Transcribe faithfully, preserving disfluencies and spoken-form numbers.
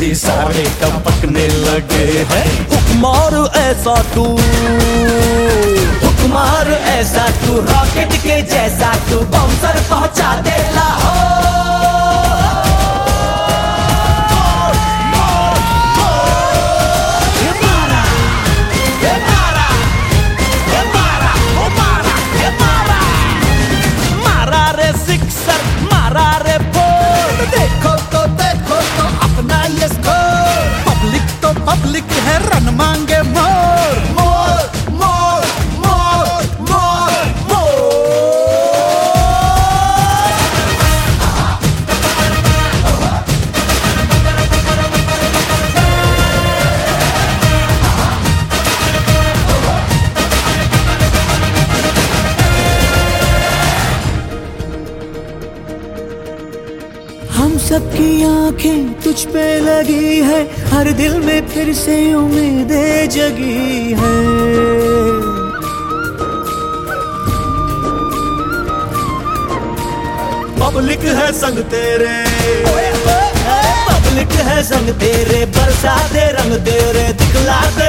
तेरी सारे टपकने लगे हैं। हुक्मार ऐसा तू, हुक्मार ऐसा तू, रॉकेट के जैसा तू, बाउंसर पहुंचा दे लाहौर। पब्लिक है रन मांगे मोर मोर मोर मोर मोर मोर। हम सबकी आंखें तुझ पे लगी है, हर दिल में फिर से उम्मीदें जगी है। पब्लिक है संग तेरे, पब्लिक है संग तेरे, बरसा दे रंग तेरे, दिखला दे